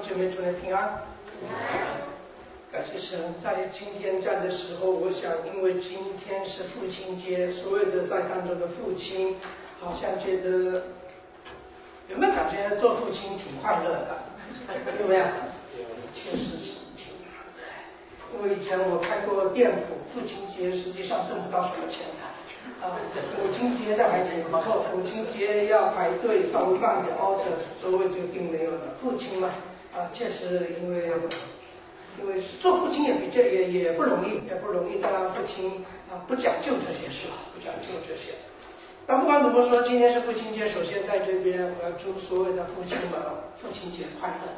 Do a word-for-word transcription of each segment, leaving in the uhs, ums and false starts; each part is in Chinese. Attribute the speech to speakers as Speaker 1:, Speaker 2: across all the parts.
Speaker 1: 姐妹祝你平安。感谢神，在今天这样的时候，我想因为今天是父亲节，所有的在当中的父亲好像觉得有没有感觉做父亲挺快乐的？有没有？确实是挺难的。因为以前我开过店铺，父亲节实际上挣不到什么钱的。啊，母亲节的还挺不错，母亲节要排队，稍微慢点 order， 所以就并没有了。父亲嘛，啊，确实因为因为做父亲也比这也也不容易，也不容易。当然，父亲啊不讲究这些是吧？不讲究这些。但不管怎么说，今天是父亲节，首先在这边我要祝所有的父亲们父亲节快乐。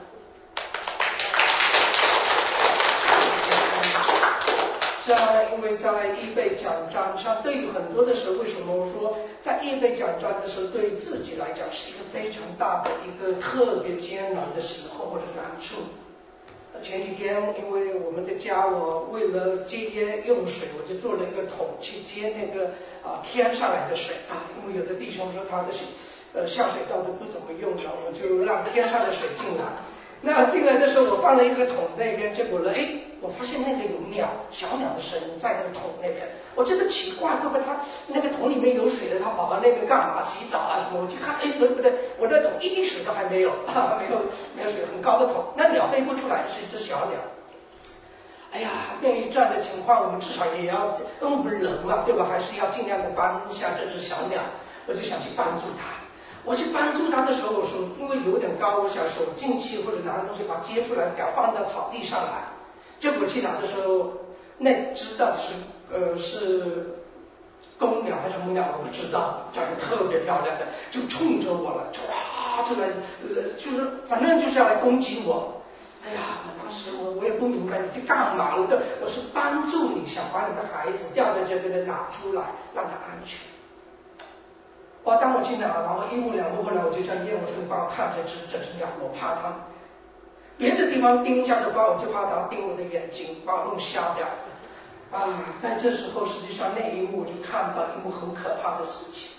Speaker 1: 是啊，因为在易贝奖章上，对于很多的时候，为什么我说在易贝奖章的时候，对自己来讲是一个非常大的一个特别艰难的时候或者难处。前几天，因为我们的家，我为了节约用水，我就做了一个桶去接那个啊天上来的水啊，因为有的弟兄说他的呃下水道都不怎么用了，我就让天上的水进来。那进来的时候，我放了一个桶那边，结果呢，哎，我发现那个有鸟，小鸟的声音在那个桶那边，我觉得奇怪，会不会它那个桶里面有水的，它跑到那边干嘛？洗澡啊什么？我去看，哎，不对不对，我的桶一滴水都还没有，啊、没有没有水，很高的桶，那鸟飞不出来，是一只小鸟。哎呀，面对这样的情况，我们至少也要，因为我们人嘛，对吧？还是要尽量的帮一下这只小鸟，我就想去帮助它。我去帮助他的时候，我手因为有点高，我想手进去或者拿东西把它接出来，给它放到草地上来。结果去拿的时候，那知道是呃是公鸟还是母鸟，我不知道，长得特别漂亮的，就冲着我了，唰就来，呃就是反正就是要来攻击我。哎呀，我当时我我也不明白你去干嘛了的，我是帮助你，想把你的孩子掉在这边的拿出来，让他安全。哇！当我进来了，然后一目两目，后来我就向叶我说：“你帮我看这只这只鸟，我怕它别的地方盯一下就把我就怕它盯我的眼睛，把我弄瞎掉。”啊，在这时候，实际上那一幕我就看到一幕很可怕的事情。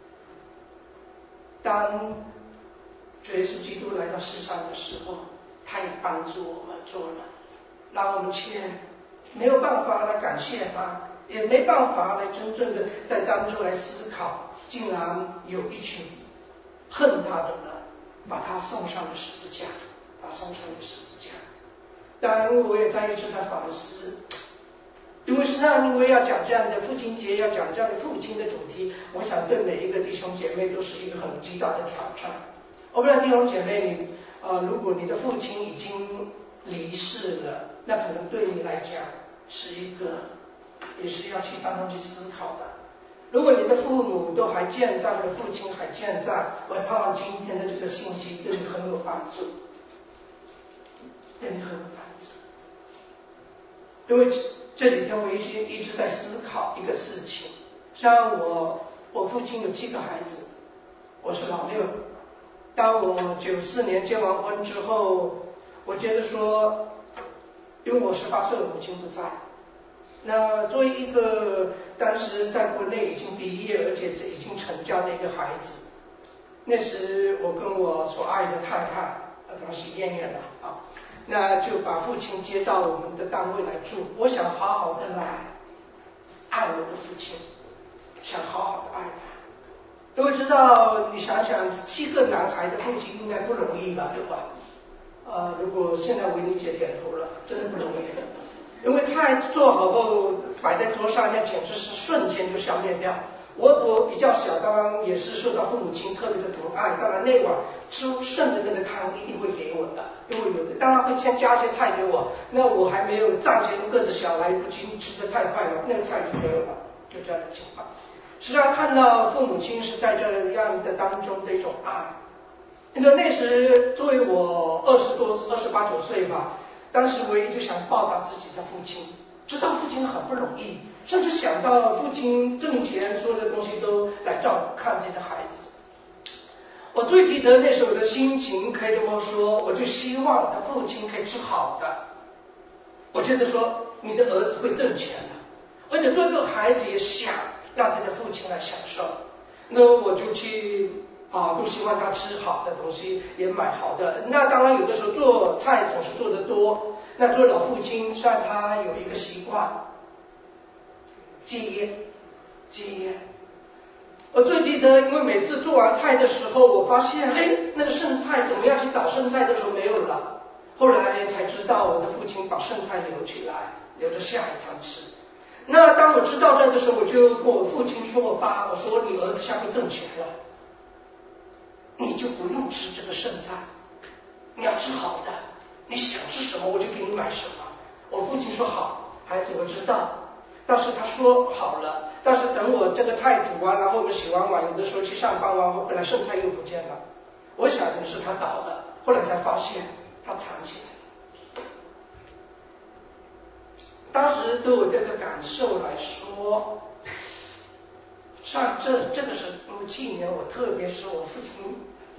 Speaker 1: 当主耶稣基督来到世上的时候，他也帮助我们做了，让我们却没有办法来感谢他，也没办法来真正的在当中来思考。竟然有一群恨他的人，把他送上了十字架，把他送上了十字架。当然，我也在一直在反思，因为实际上，因为要讲这样的父亲节，要讲这样的父亲的主题，我想对每一个弟兄姐妹都是一个很极大的挑战。我不知道弟兄姐妹，你呃，如果你的父亲已经离世了，那可能对你来讲是一个，也是要去当中去思考的。如果你的父母都还健在，或者父亲还健在，我盼望今天的这个信息对你很有帮助，对你很有帮助。因为这几天我一直一直在思考一个事情，像我我父亲有七个孩子，我是老六。当我九四年结完婚之后，我觉得说，因为我十八岁，我母亲不在。那作为一个当时在国内已经毕业，而且已经成家的一个孩子，那时我跟我所爱的太太，当时燕燕了啊，那就把父亲接到我们的单位来住。我想好好的来爱我的父亲，想好好的爱他。因为知道，你想想，七个男孩的父亲应该不容易吧，对吧？呃，如果现在维尼姐点头了，真的不容易。因为菜做好后摆在桌上，那简直是瞬间就消灭掉。我我比较小，当然也是受到父母亲特别的疼爱，当然那碗吃剩的那个汤一定会给我的，因为有的当然会先加一些菜给我，那我还没有站起来，个子小，来不及吃的太快了，那个菜就没有了，就这样的情况。实际上看到父母亲是在这样的当中的一种爱。那那时作为我二十多、二十八九岁吧。当时我一直想报答自己的父亲，知道父亲很不容易，甚至想到父亲挣钱，所有的东西都来照顾看自己的孩子。我最记得那时候的心情，可以这么说，我就希望我的父亲可以吃好的。我觉得说你的儿子会挣钱的，而且做一个孩子也想让自己的父亲来享受，那我就去啊，都希望他吃好的东西，也买好的。那当然有的时候做菜总是做得多。那作为老父亲，虽然他有一个习惯，戒烟，戒烟。我最记得，因为每次做完菜的时候，我发现，哎，那个剩菜怎么样去倒剩菜的时候没有了。后来才知道，我的父亲把剩菜留起来，留着下一餐吃。那当我知道这的时候，我就跟我父亲说：“我爸，我说你儿子下面挣钱了，你就不用吃这个剩菜，你要吃好的，你想吃什么我就给你买什么。”我父亲说：“好，孩子，我知道。”但是他说好了，但是等我这个菜煮完，然后我们洗完碗，有的时候去上班完后回来，剩菜又不见了。我想的是他倒了，后来才发现他藏起来了。当时对我这个感受来说，上这这个是纪念我，特别是我父亲，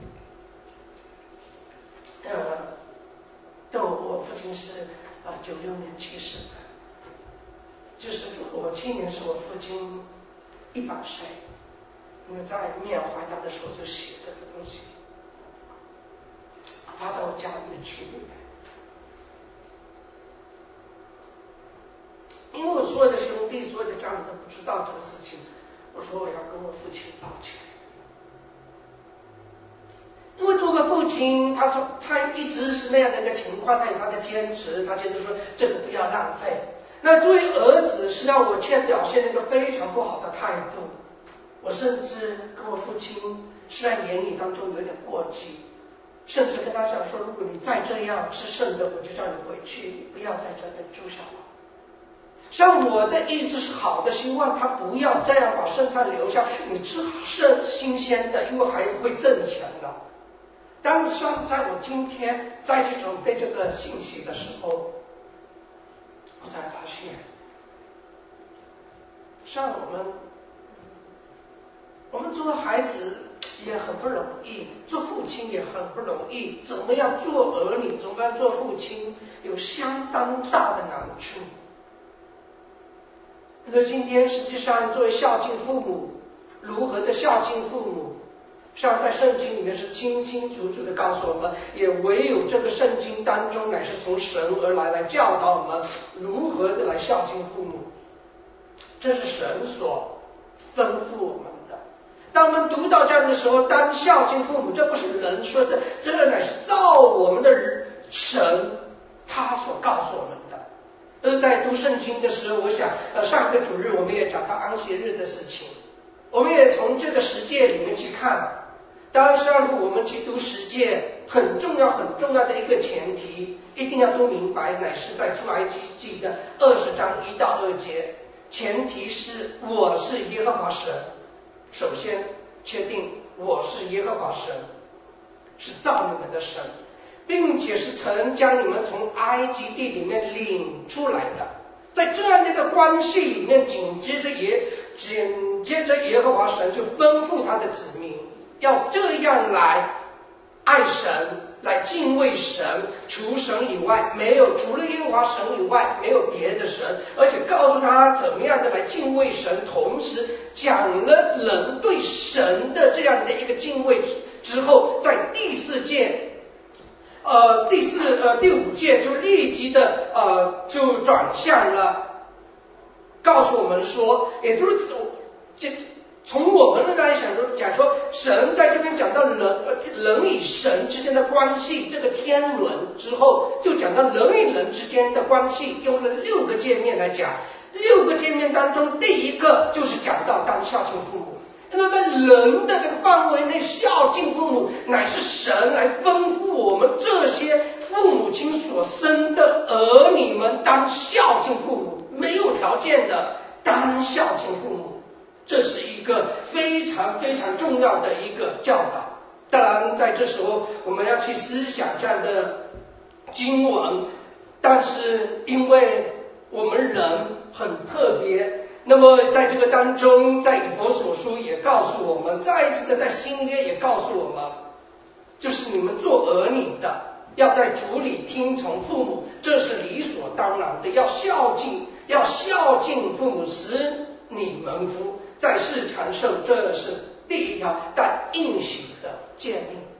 Speaker 1: 呃，对我父亲是啊九六年去世的。就是我今年是我父亲一百岁，因为在缅怀他的时候就写这个东西，发到我家里面去。因为我所有的兄弟、所有的家人都不知道这个事情，我说我要跟我父亲道歉。因为做个父亲，他说他一直是那样的一个情况，他有他的坚持，他觉得说这个不要浪费。那作为儿子，是让我却表现了一个非常不好的态度。我甚至跟我父亲是在言语当中有点过激，甚至跟他讲说，如果你再这样吃剩的，我就叫你回去，你不要在这边住下来。像我的意思是好的，希望他不要这样把剩菜留下，你吃剩新鲜的，因为孩子会挣钱的。当像在我今天再去准备这个信息的时候，我才发现，像我们，我们做孩子也很不容易，做父亲也很不容易。怎么样做儿女，怎么样做父亲，有相当大的难处。那今天实际上作为孝敬父母，如何的孝敬父母，像在圣经里面是清清楚楚的告诉我们，也唯有这个圣经当中乃是从神而来，来教导我们如何的来孝敬父母。这是神所吩咐我们的。当我们读到这样的时候，当孝敬父母，这不是人说的，这个乃是造我们的神他所告诉我们的。而在读圣经的时候，我想呃上个主日我们也讲到安息日的事情，我们也从这个十诫里面去看。当然上路我们去读十诫，很重要很重要的一个前提，一定要都明白，乃是在出埃及记的二十章一到二节，前提是我是耶和华神。首先确定我是耶和华神，是造你们的神，并且是曾将你们从埃及地里面领出来的。在这样的一个关系里面，紧接着耶紧接着耶和华神就吩咐他的子民要这样来爱神，来敬畏神，除神以外没有，除了耶和华神以外没有别的神，而且告诉他怎么样的来敬畏神，同时讲了人对神的这样的一个敬畏之后，在第四诫呃第四呃第五诫就立即的呃就转向了告诉我们说，也就是这从我们的来想说讲说，神在这边讲到人人与神之间的关系，这个天伦之后，就讲到人与人之间的关系，用了六个界面来讲。六个界面当中，第一个就是讲到当孝敬父母。那在人的这个范围内，孝敬父母乃是神来吩咐我们这些父母亲所生的儿女们当孝敬父母，没有条件的当孝敬父母。这是一个非常非常重要的一个教导。当然在这时候我们要去思想这样的经文，但是因为我们人很特别，那么在这个当中，在以弗所书也告诉我们，再一次的在新约也告诉我们，就是你们做儿女的要在主里听从父母，这是理所当然的，要孝敬要孝敬父母，使你们福，在世长寿，这是第一条带应许的诫命。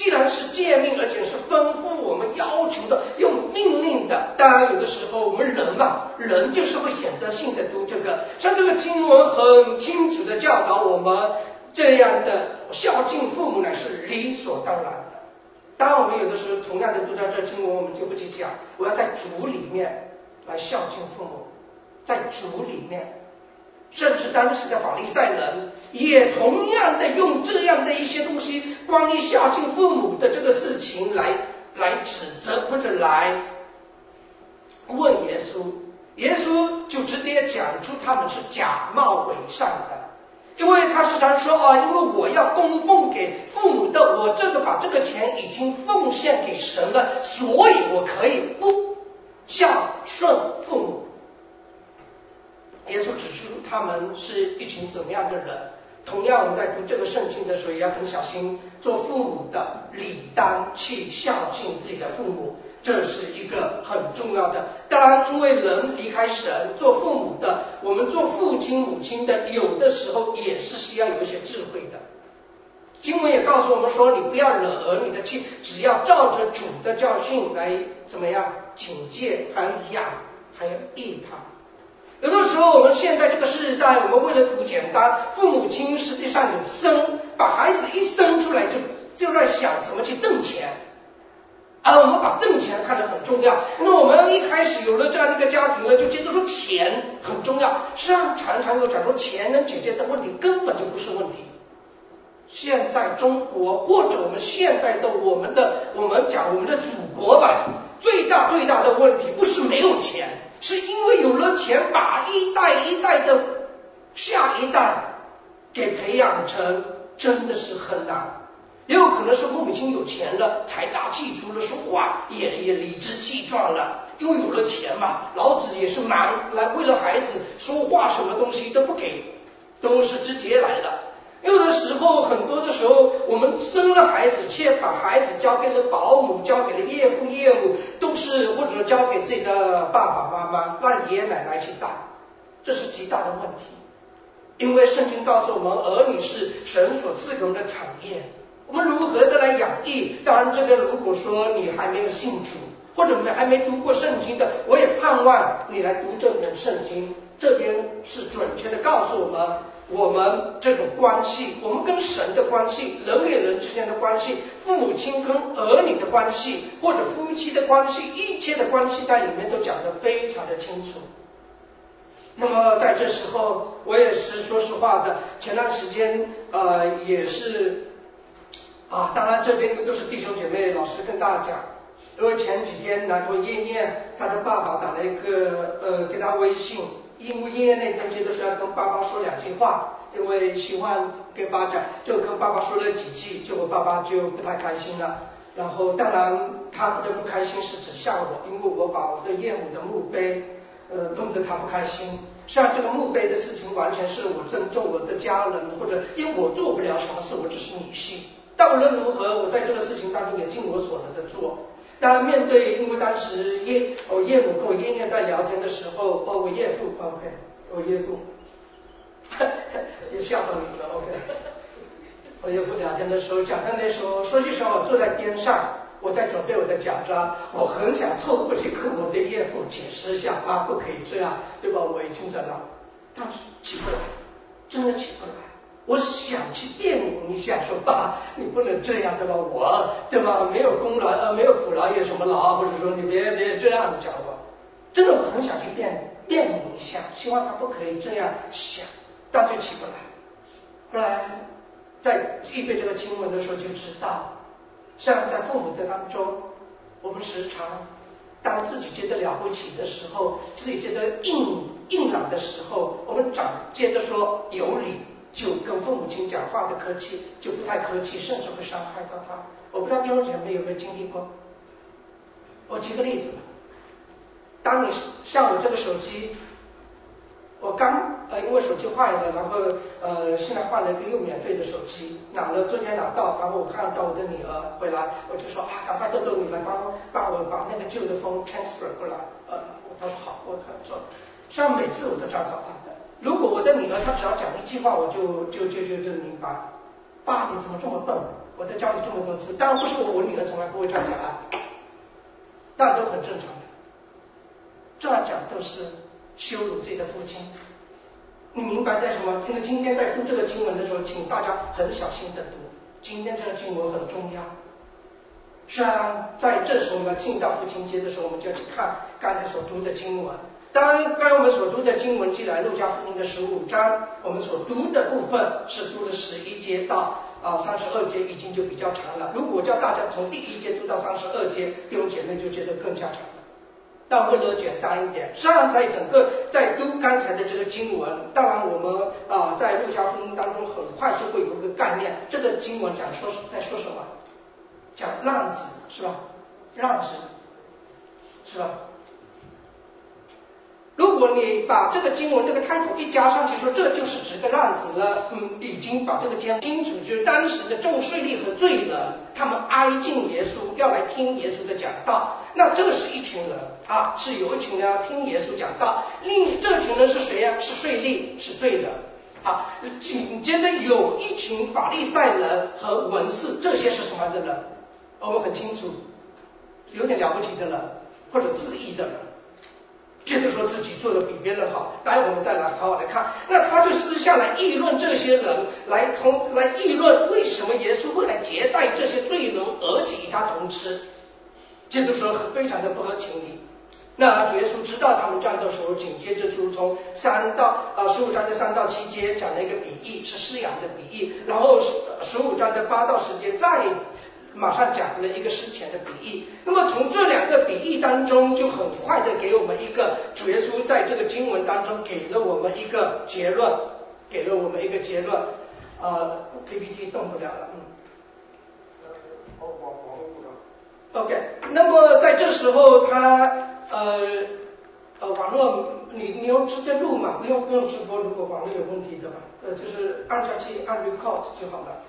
Speaker 1: 既然是诫命，而且是吩咐我们要求的，用命令的，当然有的时候我们人嘛，人就是会选择性的读这个，像这个经文很清楚的教导我们，这样的孝敬父母乃是理所当然的。当然我们有的时候同样的读到这经文，我们就不去讲，我要在主里面来孝敬父母，在主里面。甚至当时的法利赛人也同样的用这样的一些东西，关于孝敬父母的这个事情来来指责或者来问耶稣，耶稣就直接讲出他们是假冒伪善的，因为他时常说啊，因为我要供奉给父母的，我这个把这个钱已经奉献给神了，所以我可以不孝顺父母。耶稣指出他们是一群怎么样的人。同样我们在读这个圣经的时候也要很小心，做父母的理当去孝敬自己的父母，这是一个很重要的。当然因为人离开神，做父母的，我们做父亲母亲的，有的时候也是需要有一些智慧的。经文也告诉我们说，你不要惹儿女的气，只要照着主的教训来怎么样警戒，还要养，还要益他。有的时候我们现在这个时代，我们为了图简单，父母亲实际上有生，把孩子一生出来就就在想怎么去挣钱，而我们把挣钱看得很重要。那我们一开始有了这样的一个家庭了，就觉得说钱很重要。实际上常常有讲说钱能解决的问题根本就不是问题。现在中国或者我们现在的我们的我们讲我们的祖国吧，最大最大的问题不是没有钱，是因为有了钱，把一代一代的下一代给培养成真的是很难。也有可能是父母亲有钱了，财大气粗了，说话也也理直气壮了，因为有了钱嘛，老子也是忙来为了孩子说话，什么东西都不给，都是直接来的。有的时候很多的时候我们生了孩子，却把孩子交给了保姆，交给了岳父岳母，都是或者交给自己的爸爸妈妈，让爷爷奶奶去带，这是极大的问题。因为圣经告诉我们，儿女是神所赐给我们的产业，我们如何的来养育。当然这个如果说你还没有信主，或者还没读过圣经的，我也盼望你来读这本圣经，这边是准确的告诉我们我们这种关系，我们跟神的关系，人与人之间的关系，父母亲跟儿女的关系，或者夫妻的关系，一切的关系在里面都讲得非常的清楚。那么在这时候我也是说实话的，前段时间呃也是啊，当然这边都是弟兄姐妹老师跟大家讲，因为前几天然后燕燕她的爸爸打了一个呃给她微信，因为燕燕那天记得是要跟爸爸说两句话，因为希望跟爸爸讲，就跟爸爸说了几句，就我爸爸就不太开心了。然后当然他的不开心是指向我，因为我把我的岳母的墓碑呃弄得他不开心。像这个墓碑的事情完全是我尊重我的家人，或者因为我做不了什么事，我只是女婿，但无论如何我在这个事情当中也尽我所能的做。当然面对，因为当时岳我岳母跟我爷爷在聊天的时候，哦我岳父 OK 我岳父也吓到你了 OK 我岳父聊天的时候讲，他那时候说句实话，我坐在边上，我在准备我的讲章，我很想凑过去跟我的岳父解释一下啊，不可以这样，对吧？我已经在那，但是起不来，真的起不来。我想去辩明一下，说爸，你不能这样，对吧？我对吧？没有功劳呃，没有苦劳也什么劳，或者说你别别这样讲我。真的我很想去辩辩明一下，希望他不可以这样想，但就起不来。后来在预备这个经文的时候就知道，像在父母的当中，我们时常当自己觉得了不起的时候，自己觉得硬硬朗的时候，我们长接着说有理，就跟父母亲讲话的客气就不太客气，甚至会伤害到他。我不知道弟兄姐妹有没有经历过。我举个例子，当你像我这个手机，我刚呃因为手机坏了，然后呃现在换了一个又免费的手机，拿了昨天拿到，然后我看到我的女儿回来，我就说啊，赶快豆豆你来帮帮我把那个旧的风 transfer 过来。呃，他说好，我可做。像每次我都这样找他的。如果我的女儿她只要讲一句话，我就就就就就明白，爸你怎么这么笨？ 我都教你这么多次，当然不是我，我女儿从来不会这样讲啊，那都很正常的。这样讲都是羞辱自己的父亲。你明白在什么？因为今天在读这个经文的时候，请大家很小心的读，今天这个经文很重要。虽然在这时候呢，进到父亲节的时候，我们就要去看刚才所读的经文。当然，刚才我们所读的经文，记载路加福音的十五章，我们所读的部分是读了十一节到啊三十二节，已经就比较长了。如果叫大家从第一节读到三十二节，弟兄姐妹就觉得更加长了。但为了简单一点，实际上在整个在读刚才的这个经文，当然我们啊、呃、在路加福音当中很快就会有一个概念，这个经文讲说在说什么？讲浪子是吧？浪子是吧？如果你把这个经文这个开头一加上去，说这就是指个浪子了，嗯，已经把这个讲清楚，就是当时的众税吏和罪人，他们挨近耶稣，要来听耶稣的讲道。那这是一群人啊，是有一群人要听耶稣讲道，另这群人是谁呀、啊？是税吏，是罪人啊。紧接着有一群法利赛人和文士，这些是什么样的人？我们很清楚，有点了不起的人，或者自义的人。觉得说自己做的比别人好，待会我们再来好好来看。那他就私下来议论这些人，来同来议论为什么耶稣会来接待这些罪人，而且与他同吃。这个时候非常的不合情理。那主耶稣知道他们这样的时候，紧接着就从三到啊十五章的三到七节讲了一个比喻，是施养的比喻，然后十五章的八到十节再马上讲了一个施钱的比喻。那么从这两个比喻当中，就很快的给我们一个主耶稣在这个经文当中给了我们一个结论，给了我们一个结论。呃 P P T 动不了了，嗯。OK， 那么在这时候他呃呃网络你你用直接录嘛，不用不用直播，如果网络有问题的吧，呃就是按下去按 record 就好了。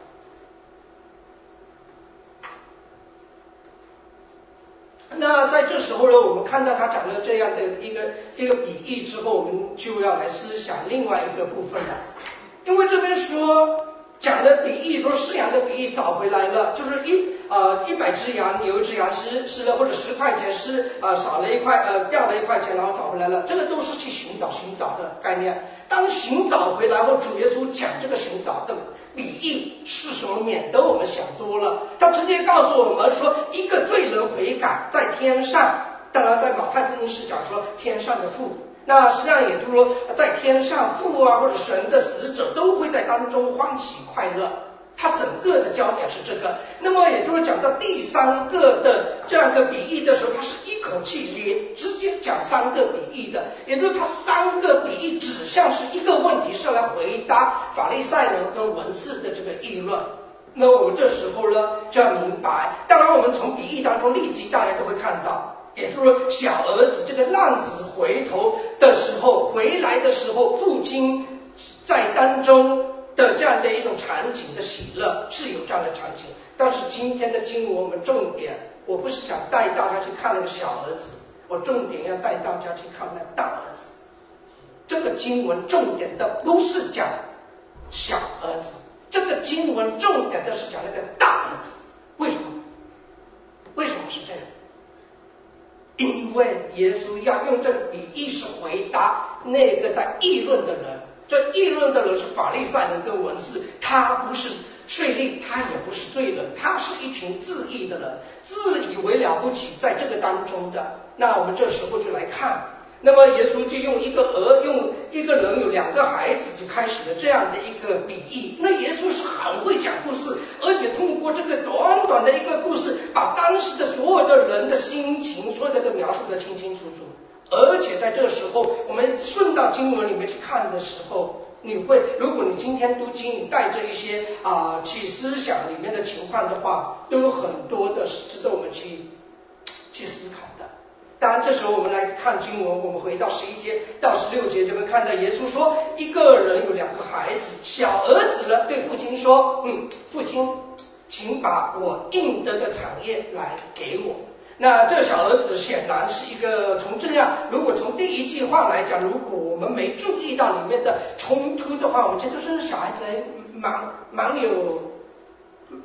Speaker 1: 那在这时候呢，我们看到他讲了这样的一个一个比喻之后，我们就要来思想另外一个部分了。因为这边说讲的比喻，说失羊的比喻找回来了，就是一呃一百只羊，有一只羊失失了，或者十块钱失呃少了一块呃掉了一块钱，然后找回来了，这个都是去寻找寻找的概念。当寻找回来后，主耶稣讲这个寻找的比喻是什么，免得我们想多了。他直接告诉我们说，一个罪人悔改在天上，当然在马太福音是讲说天上的父。那实际上也就是说，在天上父啊，或者神的使者都会在当中欢喜快乐。它整个的焦点是这个。那么也就是讲到第三个的这样一个比喻的时候，它是一口气连直接讲三个比喻的，也就是它三个比喻指向是一个问题，是来回答法利赛人跟文士的这个议论。那我们这时候呢就要明白，当然我们从比喻当中立即大家都会看到。也就是说，小儿子这个浪子回头的时候，回来的时候，父亲在当中的这样的一种场景的喜乐是有这样的场景。但是今天的经文我们重点，我不是想带大家去看那个小儿子，我重点要带大家去看那大儿子。这个经文重点的不是讲小儿子，这个经文重点的是讲那个大儿子。为什么？为什么是这样？因为耶稣要用这个比喻是回答那个在议论的人，这议论的人是法利赛人跟文士，他不是税吏，他也不是罪人，他是一群自义的人，自以为了不起，在这个当中的。那我们这时候就来看，那么耶稣就用一个儿，用一个人有两个孩子，就开始了这样的一个比喻。那耶稣是很会讲故事，而且通过这个短短的一个故事，把当时的所有的人的心情，所有的都描述得清清楚楚。而且在这个时候，我们顺到经文里面去看的时候，你会，如果你今天读经，你带着一些啊、呃、去思想里面的情况的话，都有很多的是值得我们去去思考的。当然这时候我们来看经文，我们回到十一节到十六节，就会看到耶稣说，一个人有两个孩子，小儿子呢对父亲说，嗯，父亲请把我应得的产业来给我。那这小儿子显然是一个，从这样，如果从第一句话来讲，如果我们没注意到里面的冲突的话，我们觉得这小孩子蛮蛮有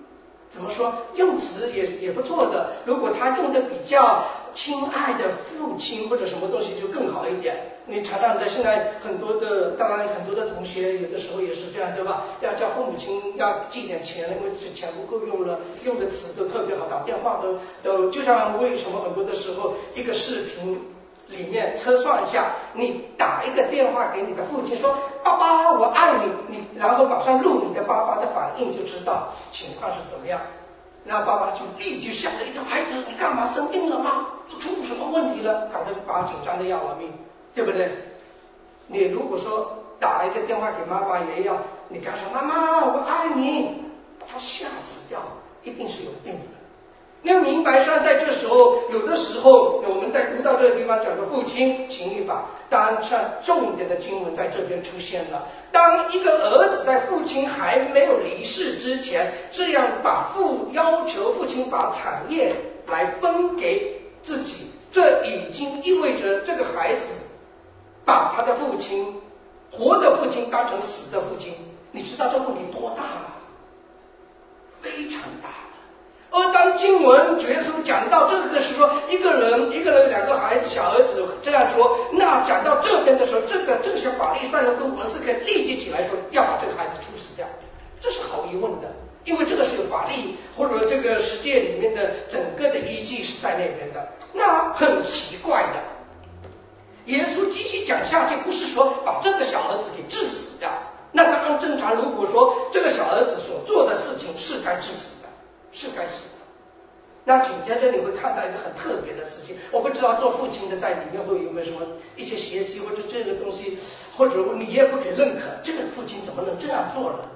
Speaker 1: 怎么说？用词也也不错的。如果他用的比较亲爱的父亲或者什么东西就更好一点。你常常的现在很多的，当然很多的同学有的时候也是这样，对吧？要叫父母亲要寄点钱，因为这钱不够用了，用的词都特别好，打电话都都就像为什么很多的时候一个视频里面测算一下，你打一个电话给你的父亲说爸爸我爱你，你然后马上录你的爸爸的反应，就知道情况是怎么样。那爸爸就立即吓了一跳，孩子你干嘛生病了吗？又出什么问题了？搞得把紧张的要了命，对不对？你如果说打一个电话给妈妈也要，你跟他说妈妈我爱你，他吓死掉，一定是有病的。你要明白上在这时候，有的时候我们在读到这个地方讲的父亲情律法，当然上重点的经文在这边出现了。当一个儿子在父亲还没有离世之前，这样把父要求父亲把产业来分给自己，这已经意味着这个孩子把他的父亲活的父亲当成死的父亲。你知道这问题多大吗？非常大。而当经文耶稣讲到这个是说一个人一个人两个孩子小儿子这样说，那讲到这边的时候，这个这些法利赛人跟文士可以立即起来说要把这个孩子处死掉，这是毫无疑问的，因为这个是有法律或者这个世界里面的整个的依据是在那边的。那很奇怪的，耶稣继续讲下去，不是说把这个小儿子给治死掉，那当然正常，如果说这个小儿子所做的事情是该治死的，是该死的。那紧接着你会看到一个很特别的事情，我不知道做父亲的在里面会有没有什么一些学习或者这个东西，或者你也不可以认可，这个父亲怎么能这样做呢？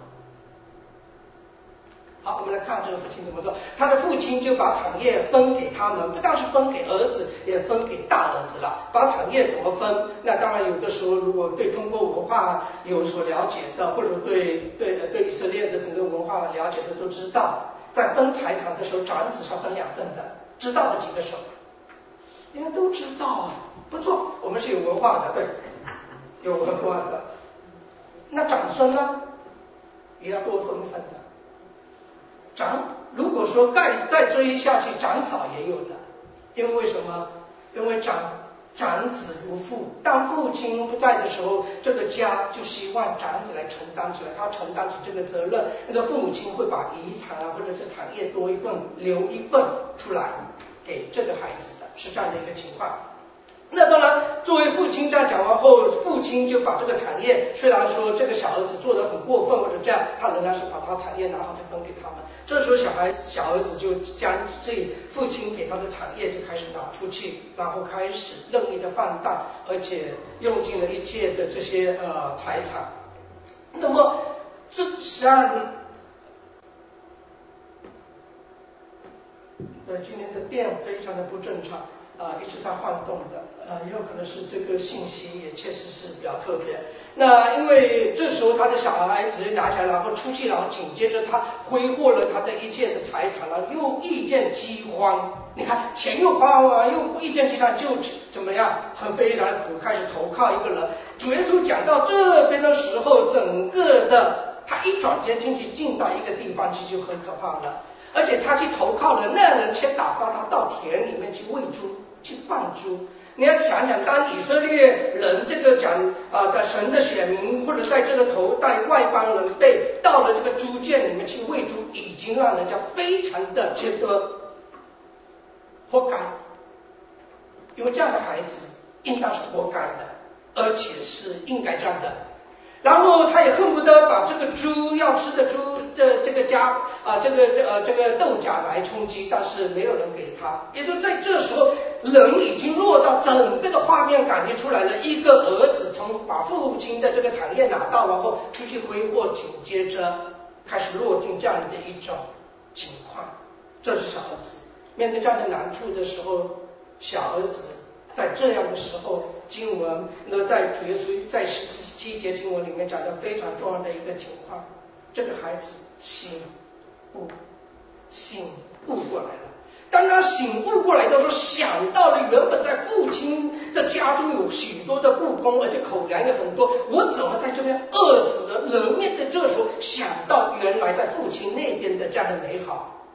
Speaker 1: 好，我们来看这个父亲怎么做。他的父亲就把产业分给他们，不但是分给儿子，也分给大儿子了。把产业怎么分？那当然有的时候如果对中国文化有所了解的，或者对对对以色列的整个文化了解的都知道，在分财产的时候，长子是分两份的，知道的几个手？应该都知道啊，不错，我们是有文化的，对，有文化的。那长孙呢，也要多分一份的。长，如果说再再追下去，长嫂也有的，因为为什么？因为长长子如父，当父亲不在的时候，这个家就希望长子来承担起来，他承担起这个责任，那个父母亲会把遗产啊或者是产业多一份，留一份出来给这个孩子的，是这样的一个情况。那当然，作为父亲这样讲完后，父亲就把这个产业，虽然说这个小儿子做得很过分或者这样，他仍然是把他产业拿好就分给他们。这时候小孩子小儿子就将这父亲给他的产业就开始拿出去，然后开始任意的放大，而且用尽了一切的这些呃财产。那么这实际上，对，今天的电非常的不正常。啊、呃，一直在晃动的，呃，也有可能是这个信息也确实是比较特别。那因为这时候他的小孩子拿起来，然后出去，然后紧接着他挥霍了他的一切的财产了，又遇见饥荒。你看钱又花完，又遇见饥荒，就怎么样，很非常苦，开始投靠一个人。主耶稣讲到这边的时候，整个的他一转肩进去，进到一个地方去，就很可怕了。而且他去投靠了那人，却打发他到田里面去喂猪，去放猪。你要想想，当以色列人这个讲啊的、呃、神的选民，或者在这个头带外邦人被到了这个猪圈里面去喂猪，已经让人家非常的觉得活该，因为这样的孩子应当是活该的，而且是应该这样的。然后他也恨不得把这个猪要吃的猪的这个家啊、呃、这个呃这个豆荚来充饥，但是没有人给他。也就在这时候，人已经落到整个的画面感觉出来了，一个儿子从把父亲的这个产业拿到，然后出去挥霍，紧接着开始落进这样的一种情况。这是小儿子面对这样的难处的时候，小儿子在这样的时候，经文那在主耶稣在十七节经文里面讲的非常重要的一个情况，这个孩子醒悟醒悟过来了。当他醒悟过来的时候，想到了原本在父亲的家中有许多的不公，而且口粮也很多，我怎么在这边饿死了？人面对这时候想到原来在父亲那边的这样的美好，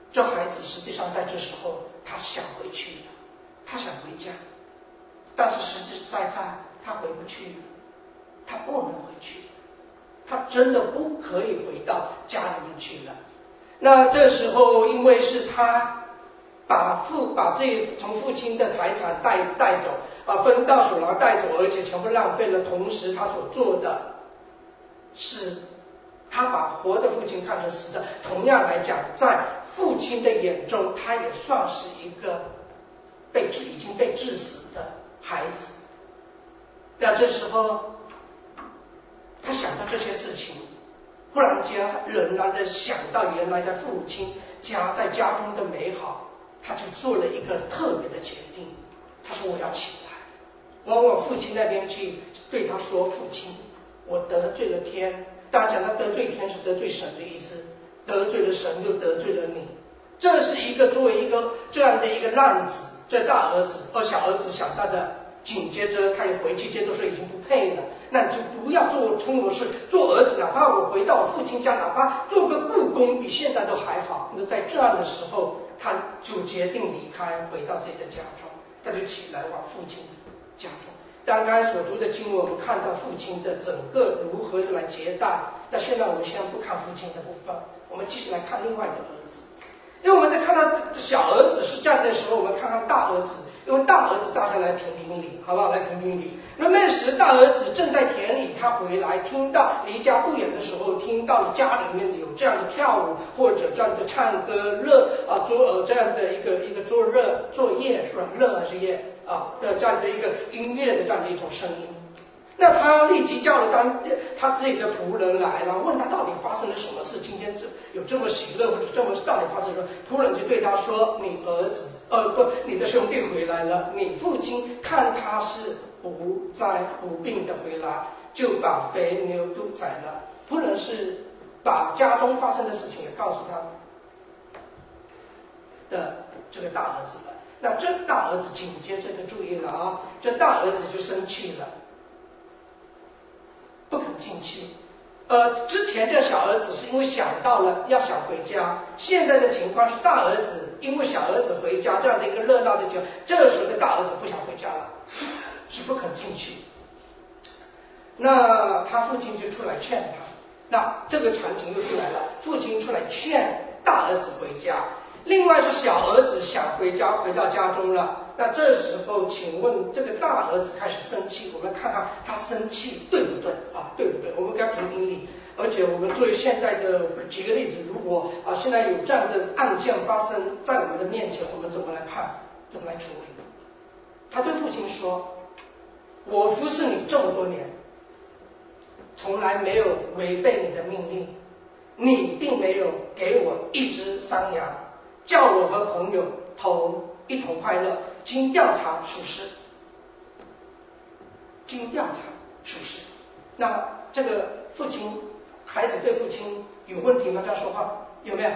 Speaker 1: 这孩子实际上在这时候他想回去了，他想回家，但是实实在在他回不去了，他不能回去，他真的不可以回到家里面去了。那这时候因为是他把父把这从父亲的财产带带走啊，分到手拿带走，而且全部浪费了，同时他所做的是他把活的父亲看成死的。同样来讲，在父亲的眼中，他也算是一个被致已经被致死的孩子。在这时候他想到这些事情，忽然间仍然的想到原来在父亲家在家中的美好，他就做了一个特别的决定。他说我要起来，往往父亲那边去，对他说，父亲，我得罪了天。当然讲他得罪天是得罪神的意思，得罪了神又得罪了你。这是一个作为一个这样的一个浪子，这大儿子而小儿子想到的，紧接着他也回去，接着说已经不配了，那你就不要做称我是做儿子，哪怕我回到我父亲家，哪怕做个雇工，比现在都还好。那在这样的时候，他就决定离开，回到自己的家中，他就起来往父亲家中。当刚才所读的经文，我们看到父亲的整个如何的来接待。那现在我们先不看父亲的部分，我们继续来看另外一个儿子。因为我们在看到小儿子是这样的时候，我们看看大儿子，因为大儿子大家来评评理，好不好？来评评理。那那时大儿子正在田里，他回来听到离家不远的时候，听到家里面有这样的跳舞或者这样的唱歌乐啊作呃这样的一个一个作乐作业是吧？乐还是业啊的这样的一个音乐的这样的一种声音。那他立即叫了当他自己的仆人来了，问他到底发生了什么事，今天有这么喜乐或者这么到底发生了什么？仆人就对他说，你儿子呃不你的兄弟回来了，你父亲看他是无灾无病的回来，就把肥牛都宰了。仆人是把家中发生的事情也告诉他的这个大儿子了。那这大儿子紧接着就注意了啊，这大儿子就生气了，不肯进去。呃，之前这小儿子是因为想到了要想回家，现在的情况是大儿子因为小儿子回家这样的一个热闹的情况，这时候的大儿子不想回家了，是不肯进去。那他父亲就出来劝他，那这个场景又出来了，父亲出来劝大儿子回家。另外是小儿子想回家，回到家中了。那这时候请问这个大儿子开始生气，我们看看他生气对不对啊？对不对？我们该评评理。而且我们作为现在的举个例子，如果啊现在有这样的案件发生在我们的面前，我们怎么来判，怎么来处理？他对父亲说，我服侍你这么多年，从来没有违背你的命令，你并没有给我一只山羊，叫我和朋友同一同快乐，经调查属实，经调查属实。那这个父亲，孩子对父亲有问题吗？这样说话有没有？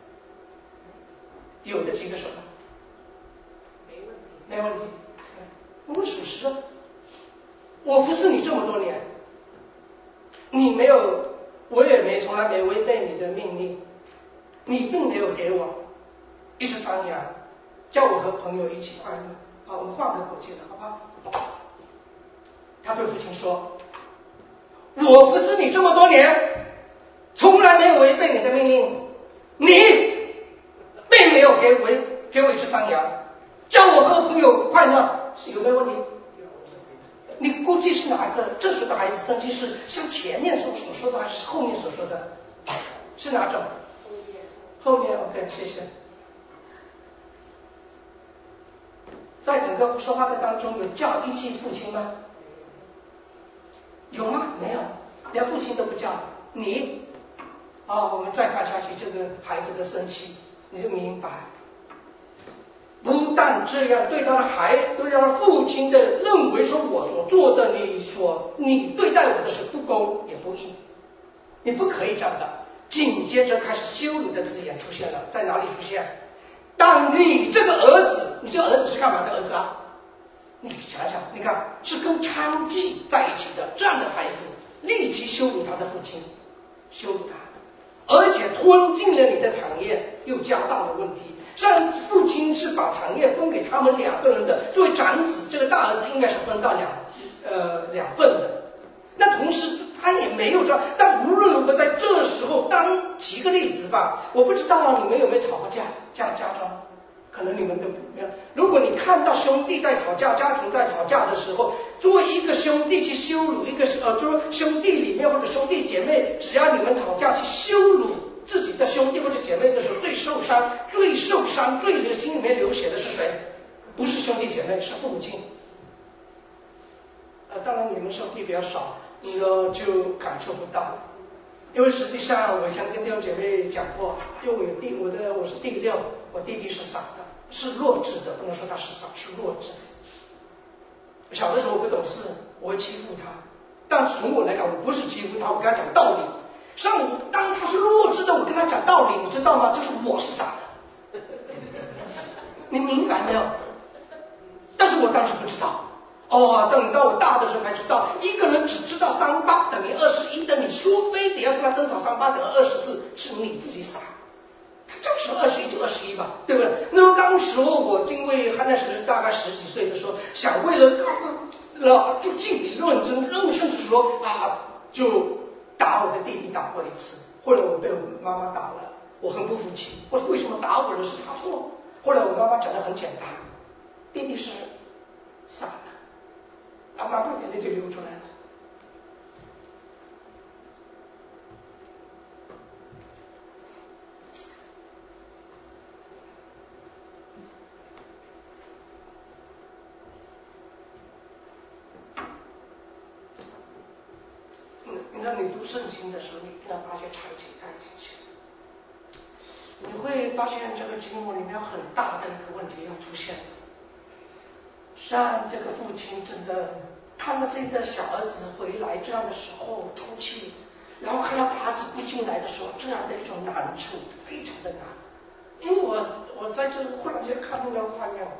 Speaker 1: 有的举个手吧。
Speaker 2: 没问题，
Speaker 1: 没问题。我们属实啊，我服侍你这么多年，你没有，我也没从来没违背你的命令，你并没有给我一只山羊，叫我和朋友一起快乐。好，我们换个口气了，好不好？他对父亲说，我服侍你这么多年，从来没有违背你的命令，你并没有给我给我一只山羊，叫我和朋友快乐，是有没有问题？你估计是哪一个？这时候的孩子生气是像前面所所说的，还是后面所说的？是哪种？后面。后面 OK， 谢谢。在整个说话的当中，有叫一句父亲吗？有吗？没有，连父亲都不叫。你啊，我们再看下去，这个孩子的生气，你就明白。不但这样，对他的孩，对他的父亲的认为说，我所做的，你所你对待我的是不公也不义，你不可以这样的。紧接着开始羞辱的字眼出现了，在哪里出现？当你这个儿子，你这个儿子是干嘛的儿子啊？你想想，你看是跟娼妓在一起的这样的孩子，立即羞辱他的父亲，羞辱他。 而且吞进了你的产业，又加大了问题。像父亲是把产业分给他们两个人的，作为长子，这个大儿子应该是分到两呃两份的。那同时他也没有这样，但无论如何，在这时候，当举个例子吧，我不知道你们有没有吵过架，家家中，可能你们都没有。如果你看到兄弟在吵架，家庭在吵架的时候，作为一个兄弟去羞辱一个呃，就是兄弟里面或者兄弟姐妹，只要你们吵架去羞辱自己的兄弟或者姐妹的时候，最受伤、最受伤、最流心里面流血的是谁？不是兄弟姐妹，是父母亲。呃，当然你们兄弟比较少，那个就感受不到。因为实际上，我以前跟弟兄姐妹讲过，因为我有弟，我的我是第六，我弟弟是傻的，是弱智的，不能说他是傻，是弱智。小的时候我不懂事，我会欺负他，但是从我来讲，我不是欺负他，我跟他讲道理。上午当他是弱智的，我跟他讲道理，你知道吗？就是我是傻的，你明白没有？但是我当时不知道。哦，等到我大的时候才知道，一个人只知道三八等于二十一的，你说非得要跟他争吵三八等于二十四，是你自己傻。他就是二十一就二十一吧，对不对？那么当时候我因为他那时大概十几岁的时候，想为了了就据理论争，甚至说啊就打我的弟弟打过一次，后来我被我妈妈打了，我很不服气，我说为什么打我的是他错？后来我妈妈讲的很简单，弟弟是傻的。他妈妈眼泪就流出来了。嗯，你让你读圣经的时候，你一定要把这些场景带进去，你会发现这个经文里面有很大的一个问题要出现。像这个父亲真的看到自己的小儿子回来这样的时候出去，然后看到儿子不进来的时候，这样的一种难处非常的难。因为我我在这忽然间看那个画面，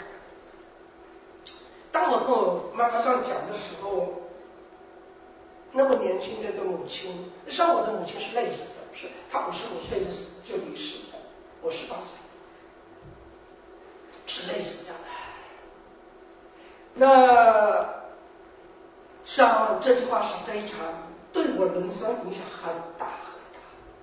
Speaker 1: 当我跟我妈妈这样讲的时候，那么年轻的一个母亲，像我的母亲是累死的，是她五十五岁就死就离世的，我十八岁是累死掉的。那像这句话是非常对我人生影响很大很大。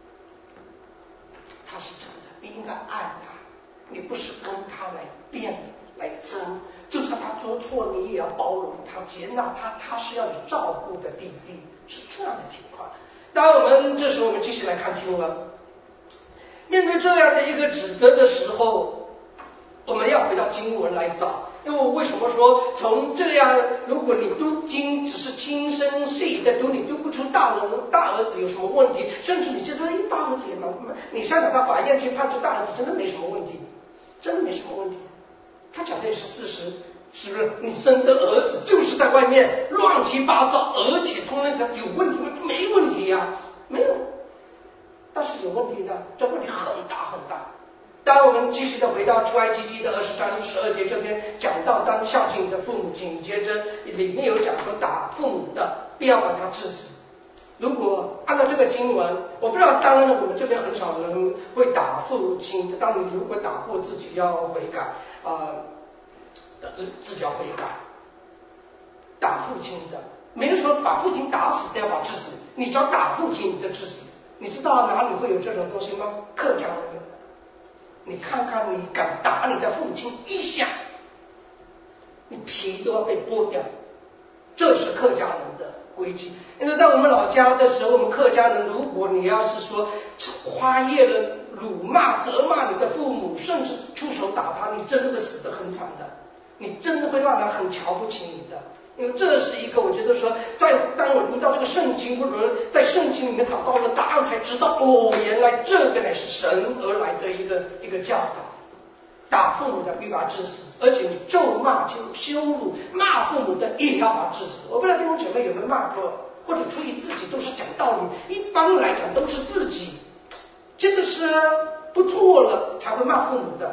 Speaker 1: 他是真的，你应该爱他，你不是跟他来辩来争，就算他做错，你也要包容他、接纳他，他是要你照顾的弟弟，是这样的情况。当我们这时候我们继续来看经文，面对这样的一个指责的时候，我们要回到经文来找。因为我为什么说从这样，如果你读经只是轻声细语的读，你读不出大人大儿子有什么问题，甚至你觉得哎大儿子也蛮，你上到法院去判决大儿子真的没什么问题，真的没什么问题，他讲的也是事实，是不是？你生的儿子就是在外面乱七八糟，而且通常讲有问题吗？没问题呀、啊，没有，但是有问题的，这问题很大很大。当我们继续的回到出埃及记的二十章十二节这边讲到当孝敬你的父母，紧接着里面有讲说打父母的必要把他治死。如果按照这个经文，我不知道，当然我们这边很少人会打父亲的，当你如果打过自己要悔改啊、呃，自己要悔改。打父亲的没有说把父亲打死都要把治死，你只要打父亲你就治死。你知道哪里会有这种东西吗？客家人有。你看看，你敢打你的父亲一下，你皮都要被剥掉，这是客家人的规矩。因为在我们老家的时候，我们客家人，如果你要是说跨越了辱骂、责骂你的父母，甚至出手打他，你真的会死得很惨的，你真的会让人很瞧不起你的。因为这是一个，我觉得说，在当我读到这个圣经，或者在圣经里面找到了答案，才知道哦，原来这个乃是神而来的一个一个教导。打父母的必把他治死，而且你咒骂、就羞辱、骂父母的也要把他治死。我不知道弟兄姐妹有没有骂过，或者出于自己都是讲道理，一般来讲都是自己真的是不错了才会骂父母的。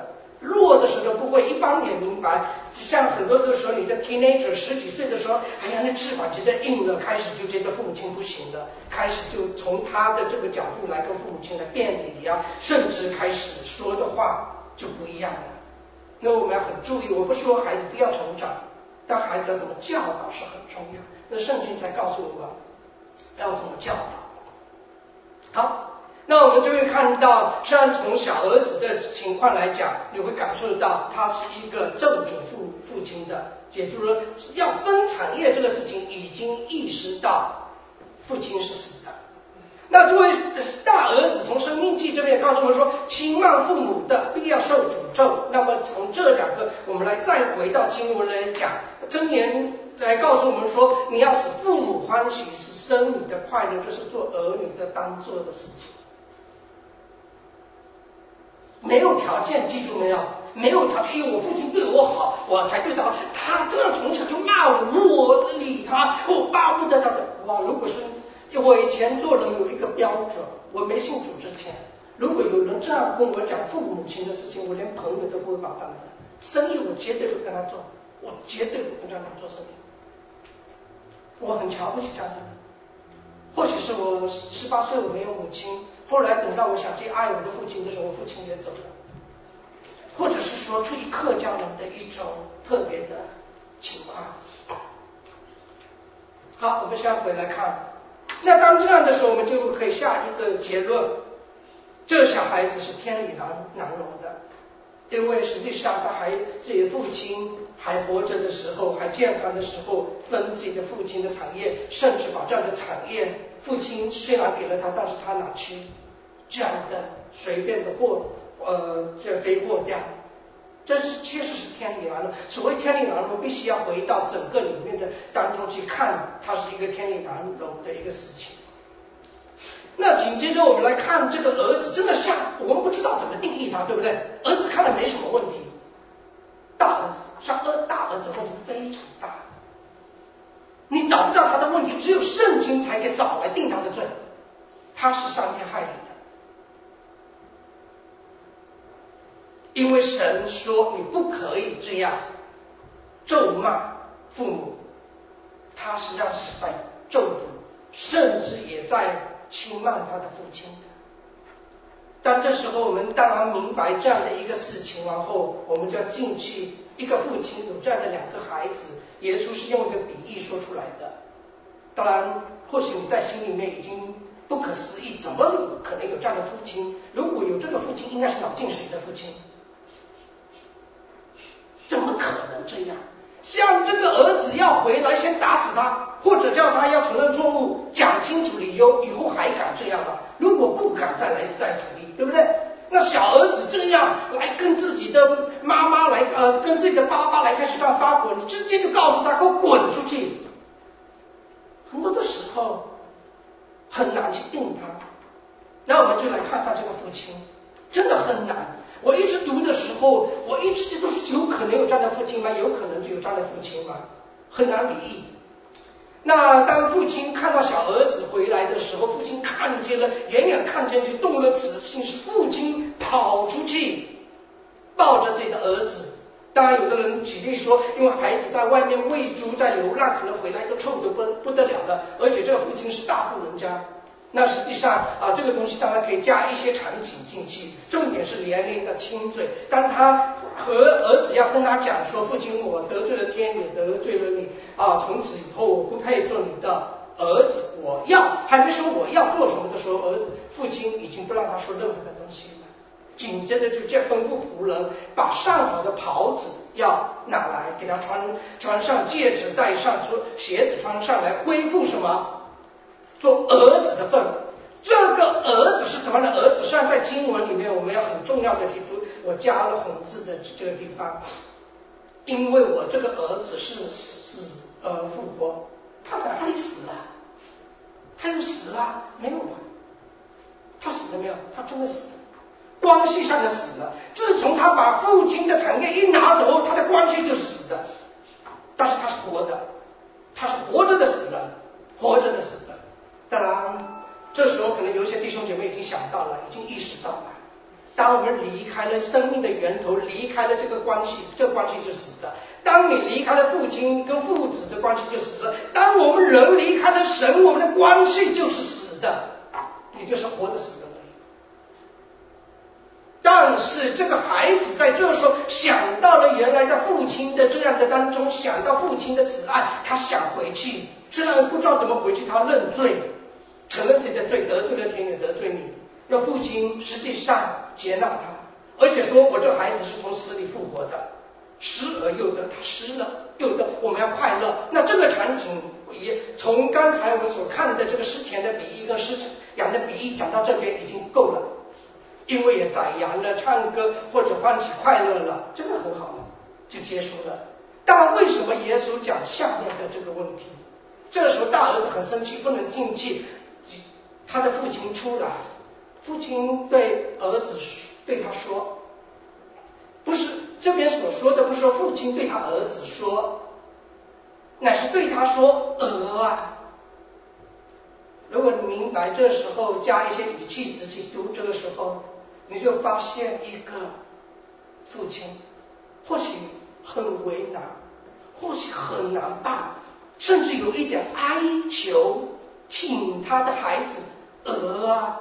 Speaker 1: 弱的时候不会，一般也明白。像很多的时候，你的 teenager 十几岁的时候，哎呀，那翅膀觉得硬了，开始就觉得父母亲不行了，开始就从他的这个角度来跟父母亲来辩理呀、啊，甚至开始说的话就不一样了。那我们要很注意，我不是说孩子不要成长，但孩子要怎么教导是很重要。那圣经才告诉我们要怎么教导。好。那我们就会看到，虽然从小儿子的情况来讲，你会感受到他是一个正主父父亲的，也就是说要分产业这个事情已经意识到父亲是死的。那作为大儿子，从生命记这边也告诉我们说，轻慢父母的必要受诅咒。那么从这两个，我们来再回到经文来讲，箴言来告诉我们说，你要使父母欢喜，是生你的快乐，这是做儿女的当做的事情。没有条件，记住没有？没有条件，因为我父亲对我好，我才对他好。他这样从小就骂我，我理他，我巴不得他。哇！如果是我以前做人有一个标准，我没信主之前，如果有人这样跟我讲父母亲的事情，我连朋友都不会把他当的。生意我绝对不跟他做，我绝对不跟这样做生意。我很瞧不起这样的人。或许是我十八岁我没有母亲。后来等到我想去爱我的父亲的时候，我父亲也走了，或者是说出于客家人的一种特别的情况。好，我们现在回来看，那当这样的时候，我们就可以下一个结论：这小孩子是天理难难容的，因为实际上他还自己的父亲还活着的时候，还健康的时候，分自己的父亲的产业，甚至把这样的产业，父亲虽然给了他，但是他拿去这样的随便的货，呃，这飞货掉，这是确实是天理难容。所谓天理难容，必须要回到整个里面的当中去看，它是一个天理难容的一个事情。那紧接着我们来看这个儿子，真的像我们不知道怎么定义他，对不对？儿子看来没什么问题，大儿子像儿大儿子问题非常大，你找不到他的问题，只有圣经才可以找来定他的罪，他是伤天害理的。因为神说你不可以这样咒骂父母，他实际上是在咒诅，甚至也在轻慢他的父亲的。但这时候我们当然明白这样的一个事情，然后我们就要进去，一个父亲有这样的两个孩子，耶稣是用一个比喻说出来的。当然或许你在心里面已经不可思议，怎么有可能有这样的父亲？如果有这个父亲，应该是脑进水的父亲，怎么可能这样？像这个儿子要回来先打死他，或者叫他要承认错误，讲清楚理由，以后还敢这样吗？如果不敢，再来再处理，对不对？那小儿子这样来跟自己的妈妈来呃跟自己的爸爸来开始这样发火，你直接就告诉他给我滚出去。很多的时候很难去定他。那我们就来看看这个父亲，真的很难。我一直读的时候，我一直都是有可能有这样的父亲吗？有可能就有这样的父亲吗？很难理解。那当父亲看到小儿子回来的时候，父亲看见了，远远看见就动了慈心，是父亲跑出去抱着自己的儿子。当然有的人举例说，因为孩子在外面喂猪在流浪，可能回来都臭得不不得了了，而且这个父亲是大户人家。那实际上啊，这个东西当然可以加一些场景进去，重点是年龄的亲嘴。当他和儿子要跟他讲说，父亲我得罪了天，也得罪了你啊，从此以后我不配做你的儿子，我要还没说我要做什么的时候，儿父亲已经不让他说任何的东西了。紧接着就叫吩咐仆人把上好的袍子要拿来给他穿，穿上戒指戴上，说鞋子穿上来，恢复什么做儿子的份。这个儿子是什么样的儿子？实际上在经文里面我们要很重要的去读，我加了红字的这个地方，因为我这个儿子是死而复活。他在哪里死了？他又死了？没有吧？他死了没有？他真的死了，关系上的死了。自从他把父亲的产业一拿走，他的关系就是死的。但是他是活的，他是活着的死了，活着的死了。当然这时候可能有一些弟兄姐妹已经想到了，已经意识到了， 当我们离开了生命的源头，离开了这个关系，这个关系就死的。当你离开了父亲跟父子的关系就死了。当我们人离开了神，我们的关系就是死的，你就是活的死的。但是这个孩子在这时候想到了原来在父亲的这样的当中，想到父亲的慈爱，他想回去，虽然不知道怎么回去，他认罪，承认自己的罪，得罪了天也得罪你。那父亲实际上接纳他，而且说我这个孩子是从死里复活的，失而又得，他失了又得，我们要快乐。那这个场景也从刚才我们所看的这个失钱的比喻跟失羊的比喻讲到这边已经够了，因为也宰羊了，唱歌或者欢喜快乐了，这个很好了，就结束了。但为什么耶稣讲下面的这个问题？这时候大儿子很生气，不能进去，他的父亲出来，父亲对儿子对他说，不是这边所说的，不是说父亲对他儿子说，乃是对他说儿啊。如果你明白这时候加一些语气词去读，这个时候你就发现一个父亲或许很为难，或许很难办，甚至有一点哀求，请他的孩子儿啊，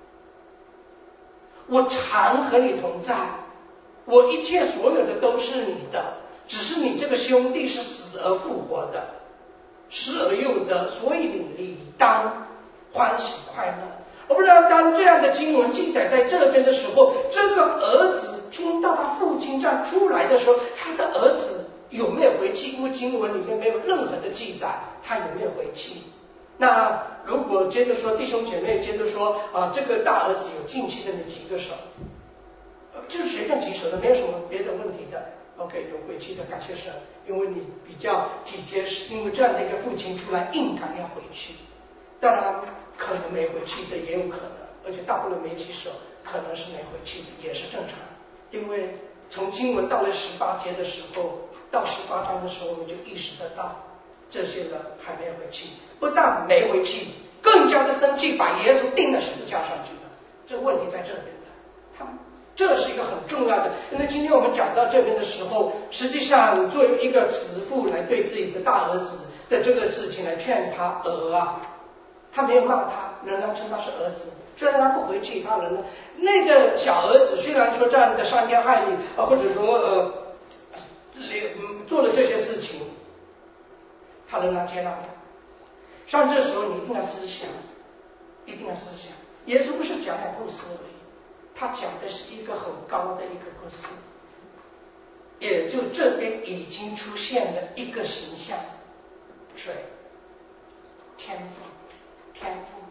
Speaker 1: 我常和你同在，我一切所有的都是你的，只是你这个兄弟是死而复活的，失而又得，所以你理当欢喜快乐。我不知道当这样的经文记载在这边的时候，这个儿子听到他父亲这样出来的时候，他的儿子有没有回去？因为经文里面没有任何的记载，他有没有回去？那如果接着说，弟兄姐妹接着说啊，这个大儿子有进去的，你举个手，就是随便举手的，没有什么别的问题的。OK， 有回去的，感谢神，因为你比较体贴，因为这样的一个父亲出来硬赶要回去。当然可能没回去的也有可能，而且大部分没举手，可能是没回去的也是正常。因为从经文到了十八节的时候，到十八章的时候，我们就意识得到这些人还没有回去，不但没回去，更加的生气，把耶稣钉在十字架上去了。这问题在这边的，他们这是一个很重要的。因为今天我们讲到这边的时候，实际上作为一个慈父来对自己的大儿子的这个事情来劝他儿啊，他没有骂他，仍然称他是儿子，虽然他不回去，他仍然那个小儿子虽然说这样的伤天害理啊，或者说呃做了这些事情，他仍然接纳他。像这时候你一定要思想，一定要思想，耶稣不是讲讲故事而已，他讲的是一个很高的一个故事，也就这边已经出现了一个形象，谁？天父。天父，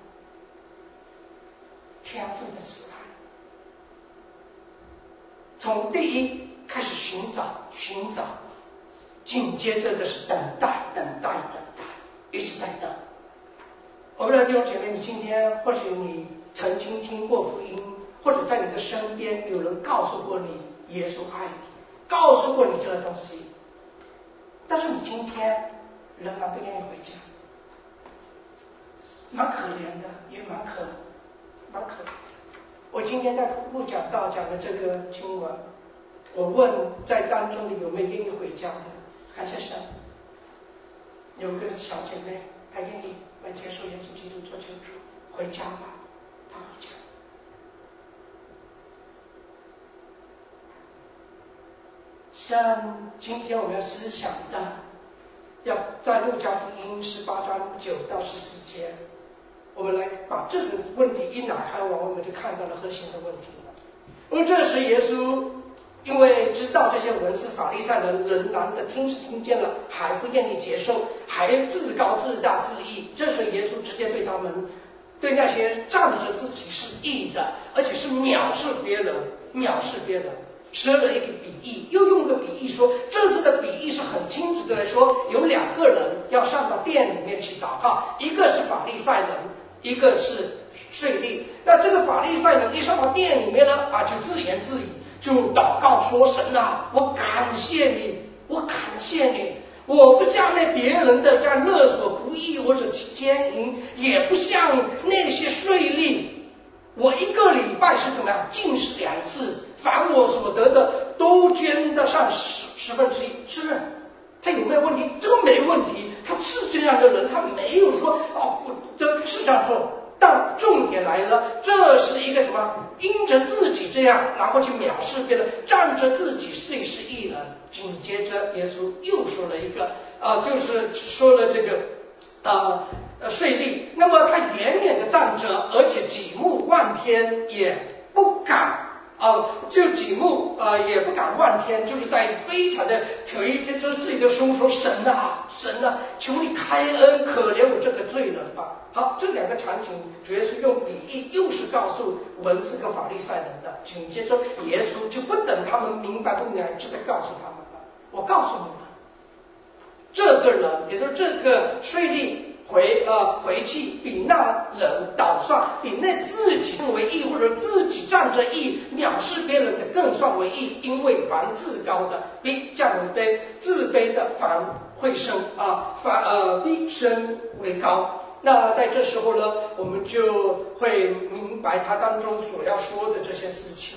Speaker 1: 天父的慈爱，从第一开始寻找，寻找，紧接着的是等待，等待，等待，一直在等。我不知道弟兄姐妹，你今天或许你曾经听过福音，或者在你的身边有人告诉过你耶稣爱你，告诉过你这个东西，但是你今天仍然不愿意回家。蛮可怜的，也蛮可蛮可怜的。我今天在不讲道讲的这个经文，我问在当中的有没有愿意回家的，感谢神，有个小姐妹，她愿意来接受耶稣基督做救主，回家吧，她回家。像今天我们要思想的，要在路加福音十八章九到十四节。我们来把这个问题一拿开完，我们就看到了核心的问题了。因为这时耶稣因为知道这些文士法利赛人仍然的听是听见了，还不愿意接受，还自高自大自义。这时耶稣直接对他们，对那些仗着自己是义的，而且是藐视别人，藐视别人，设了一个比喻，又用个比喻说，这次的比喻是很清楚的来说，有两个人要上到殿里面去祷告，一个是法利赛人，一个是税吏。那这个法利赛人一上到殿里面呢，啊，就自言自语，就祷告说：神啊，我感谢你，我感谢你，我不像那别人的这样勒索不义或者奸淫，也不像那些税吏， 我一个礼拜是怎么样？禁食两次，凡我所得的都捐得上十十分之一，是不是？他有没有问题？这个没问题，他是这样的人，他没有说哦，这是这样做。但重点来了，这是一个什么？因着自己这样，然后去藐视别人，仗着自己最是义人。紧接着，耶稣又说了一个啊、呃，就是说了这个啊呃税吏。那么他远远的站着，而且举目望天，也不敢。啊，就举目啊、呃，也不敢望天，就是在非常的垂着就是自己的胸说：“神啊，神啊，求你开恩，可怜我这个罪人吧。”好，这两个场景，主耶稣用比喻，又是告诉文士跟法利赛人的。紧接着，耶稣就不等他们明白不明白，直接告诉他们了：“我告诉你们，这个人，也就是这个税吏。”回呃回去比那人倒算，比那自己认为义或者自己仗着义藐视别人的更算为义，因为凡自高的必降为卑，自卑的凡会升啊，凡呃必升为高。那在这时候呢，我们就会明白他当中所要说的这些事情。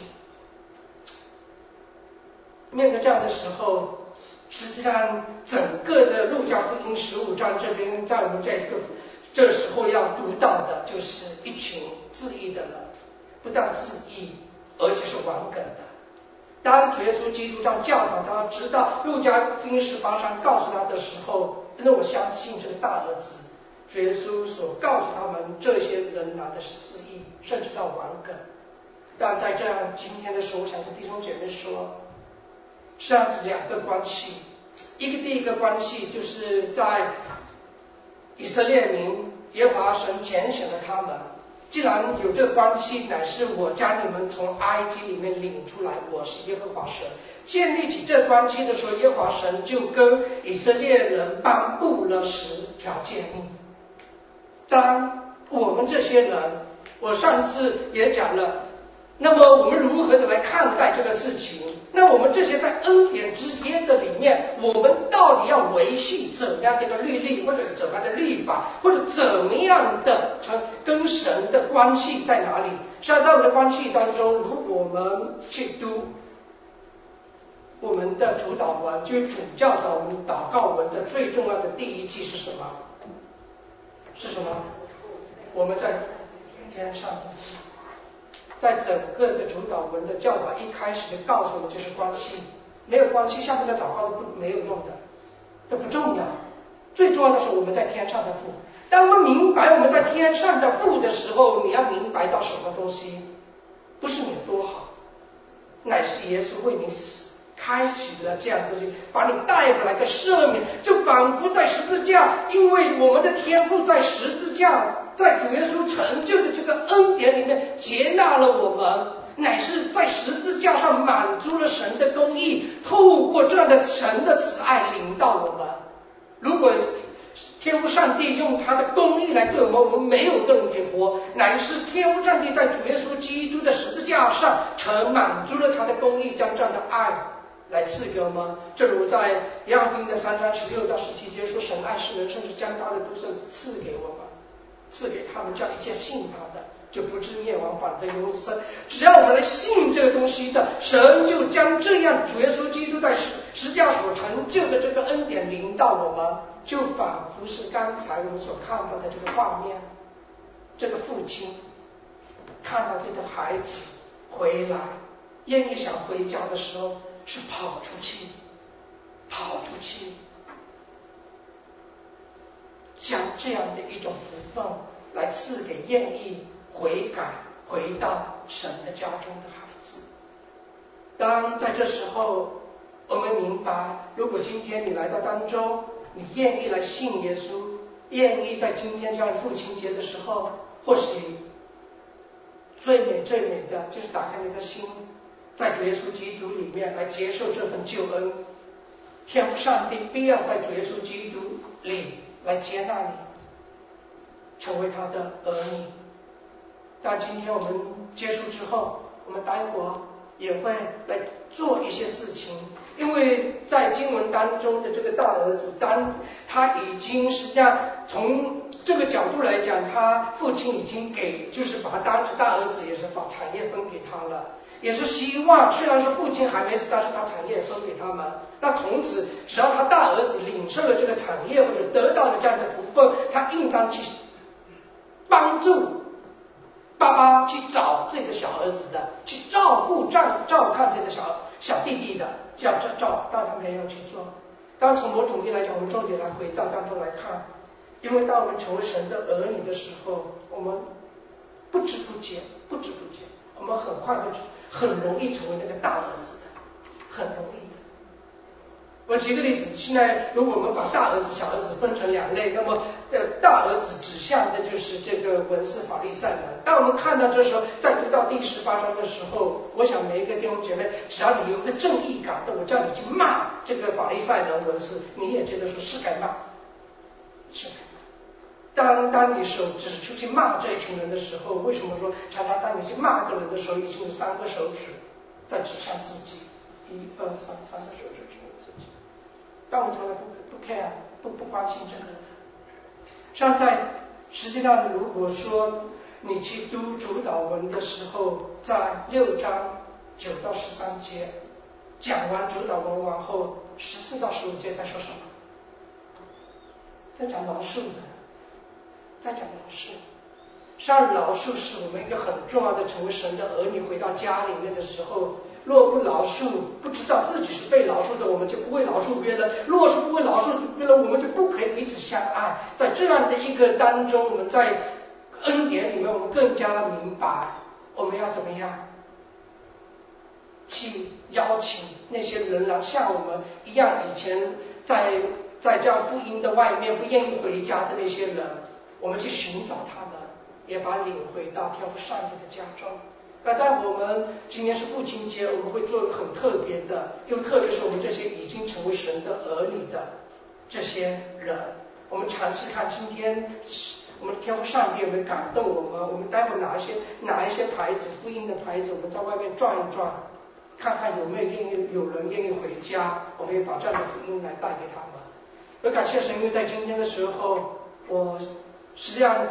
Speaker 1: 面对这样的时候，实际上，整个的路加福音十五章这边，在我们这个这时候要读到的，就是一群自义的人，不但自义，而且是顽梗的。当主耶稣基督这样教导他，直到路加福音十八章告诉他的时候，那我相信这个大儿子，主耶稣所告诉他们，这些人拿的是自义，甚至到顽梗。但在这样今天的时候，我想跟弟兄姐妹说。这样子两个关系，一个第一个关系就是在以色列民耶和华神拣选了他们，既然有这个关系，乃是我将你们从埃及里面领出来，我是耶和华神。建立起这关系的时候，耶和华神就跟以色列人颁布了十条诫命。当我们这些人，我上次也讲了，那么我们如何的来看待这个事情？那我们这些在恩典之约的里面，我们到底要维系怎么样的一个律例，或者怎么样的律法，或者怎么样的跟神的关系在哪里？实际上，在我们的关系当中，如果我们去读我们的主祷文，就是主教导我们祷告文的最重要的第一句是什么？是什么？我们在天上的父。在整个的主祷文的教导一开始就告诉我们，就是关系，没有关系，下面的祷告都不没有用的，都不重要。最重要的是我们在天上的父。当我们明白我们在天上的父的时候，你要明白到什么东西？不是你多好，乃是耶稣为你死，开启了这样的东西，把你带回来，在赦免，就仿佛在十字架，因为我们的天父在十字架。在主耶稣成就的这个恩典里面接纳了我们，乃是在十字架上满足了神的公义，透过这样的神的慈爱领到我们。如果天父上帝用他的公义来对我们，我们没有个人可以活，乃是天父上帝在主耶稣基督的十字架上曾满足了他的公义，将这样的爱来赐给我们。正如在约翰福音的三章十六到十七节说，神爱世人，甚至将他的独生子赐给我们，赐给他们这样一切信他的，就不至灭亡，反得永生。只要我们来信这个东西的，神就将这样主耶稣基督在十十字架所成就的这个恩典临到我们，就仿佛是刚才我们所看到的这个画面，这个父亲看到这个孩子回来，愿意想回家的时候，是跑出去，跑出去。将这样的一种福分来赐给愿意悔改回到神的家中的孩子。当在这时候我们明白，如果今天你来到当中，你愿意来信耶稣，愿意在今天这样父亲节的时候，或许最美最美的就是打开你的心，在主耶稣基督里面来接受这份救恩。天父上帝必要在主耶稣基督里来接纳你，成为他的儿女。但今天我们结束之后，我们待会儿也会来做一些事情。因为在经文当中的这个大儿子，当他已经实际上从这个角度来讲，他父亲已经给，就是把他当成大儿子，也是把产业分给他了，也是希望虽然说父亲还没死，但是他产业分给他们，那从此只要他大儿子领受了这个产业或者得到了这样的福分，他应当去帮助爸爸去找这个小儿子的，去照顾照照看这个小小弟弟的，叫照照，但他没有去做。当然从某种意义来讲，我们重点来回到当中来看，因为当我们成为神的儿女的时候，我们不知不觉不知不觉我们很快会很容易成为那个大儿子的，很容易的。我举个例子，现在如果我们把大儿子小儿子分成两类，那么呃大儿子指向的就是这个文士法利赛人。当我们看到这时候，在读到第十八章的时候，我想每一个弟兄姐妹，只要你有一个正义感的，我叫你去骂这个法利赛人文士，你也觉得说是该骂，是该骂。当当你手指出去骂这一群人的时候，为什么说常常当你去骂一个人的时候，已经有三个手指在指向自己，一二三，三个手指指向自己。但我们从来不不 care， 不不关心这个的。像在实际上，如果说你去读主导文的时候，在六章九到十三节讲完主导文完后，十四到十五节在说什么？在讲饶恕的，在讲饶恕。像饶恕是我们一个很重要的，成为神的儿女回到家里面的时候，若不饶恕，不知道自己是被饶恕的，我们就不会饶恕别人；若是不会饶恕别人，我们就不可以彼此相爱。在这样的一个当中，我们在恩典里面，我们更加的明白我们要怎么样去邀请那些仍然像我们一样以前在在这样福音的外面不愿意回家的那些人，我们去寻找他们，也把领回到天父上帝的家中。那但我们今天是父亲节，我们会做一个很特别的，因为特别是我们这些已经成为神的儿女的这些人，我们尝试看今天我们的天父上帝有没有感动我们。我们待会拿一些拿一些牌子，福音的牌子，我们在外面转一转，看看有没有愿意有人愿意回家，我们也把这样的福音来带给他们。我感谢神，因为在今天的时候，我实际上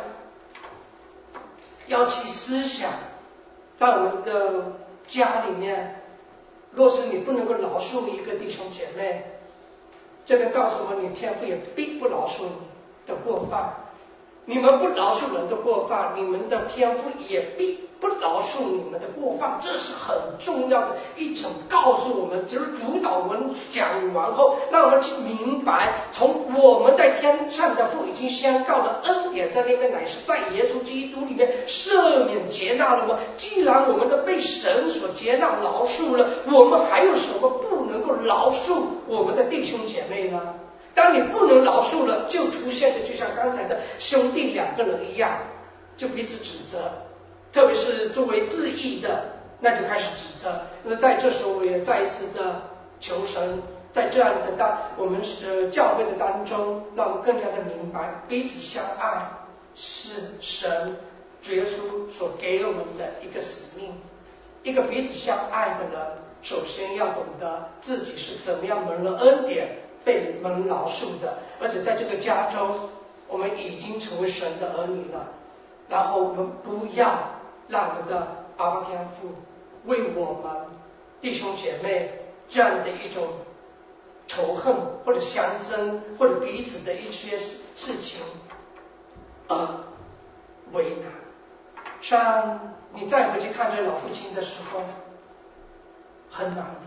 Speaker 1: 要去思想，在我们的家里面，若是你不能够饶恕一个弟兄姐妹，这个告诉我们，你天父也必不饶恕你的过犯。你们不饶恕人的过犯，你们的天父也必不饶恕你们的过犯。这是很重要的一种告诉我们，就是主导文讲完后，让我们去明白，从我们在天上的父已经宣告了恩典在那边，乃是在耶稣基督里面赦免接纳了吗？既然我们的被神所接纳饶恕了，我们还有什么不能够饶恕我们的弟兄姐妹呢？当你不能饶恕了，就出现的就像刚才的兄弟两个人一样，就彼此指责，特别是作为自义的，那就开始指责。那在这时候，我也再一次的求神，在这样的当我们呃教会的当中，让我们更加的明白，彼此相爱是神主耶稣所给我们的一个使命。一个彼此相爱的人，首先要懂得自己是怎么样蒙了恩典被蒙饶恕的，而且在这个家中，我们已经成为神的儿女了。然后我们不要让我们的阿爸天父为我们弟兄姐妹这样的一种仇恨或者相争或者彼此的一些事情而为难。像你再回去看这老父亲的时候，很难的。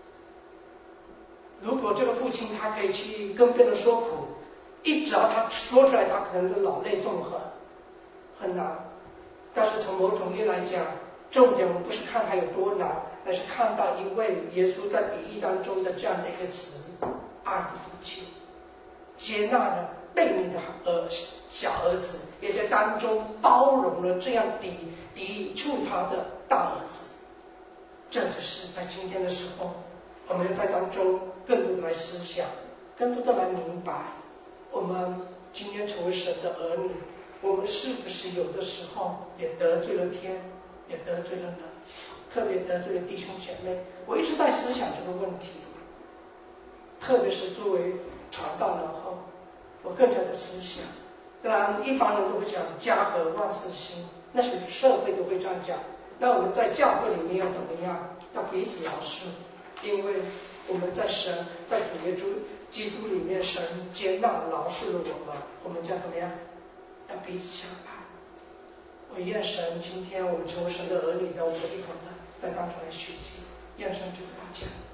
Speaker 1: 如果这个父亲他可以去跟别人说苦，一只要他说出来，他可能就老泪纵横，很难。但是从某种意义来讲，重点我们不是看他有多难，而是看到一位耶稣在比喻当中的这样的一个词，爱的父亲，接纳了悖逆的儿小儿子，也在当中包容了这样抵抵触他的大儿子。这就是在今天的时候，我们要在当中更多的来思想，更多的来明白，我们今天成为神的儿女，我们是不是有的时候也得罪了天，也得罪了人？ 特别得罪了弟兄姐妹。我一直在思想这个问题，特别是作为传道人后，我更加的思想。当然，一般人都会讲家和万事兴，那是社会都会这样讲。那我们在教会里面要怎么样？要彼此饶恕，因为我们在神在主耶稣基督里面，神接纳饶恕了我们，我们叫怎么样？要彼此相爱。我愿神今天我们成为神的儿女的，我们一同的在当中来学习，愿神祝福大家。